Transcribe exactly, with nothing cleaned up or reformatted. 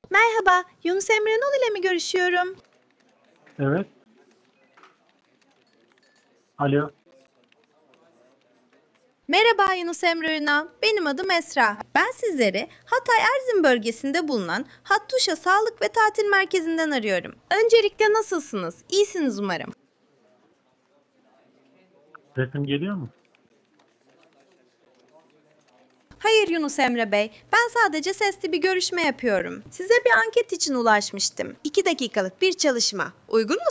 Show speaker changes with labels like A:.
A: Merhaba, Yunus Emre Nol ile mi görüşüyorum?
B: Evet. Alo.
A: Merhaba Yunus Emre Ünal, benim adım Esra. Ben sizleri Hatay Erzin bölgesinde bulunan Hattuşa Sağlık ve Tatil Merkezi'nden arıyorum. Öncelikle nasılsınız? İyisiniz umarım.
B: Sesim geliyor mu?
A: Hayır Yunus Emre Bey, ben sadece sesli bir görüşme yapıyorum. Size bir anket için ulaşmıştım. İki dakikalık bir çalışma. Uygun mu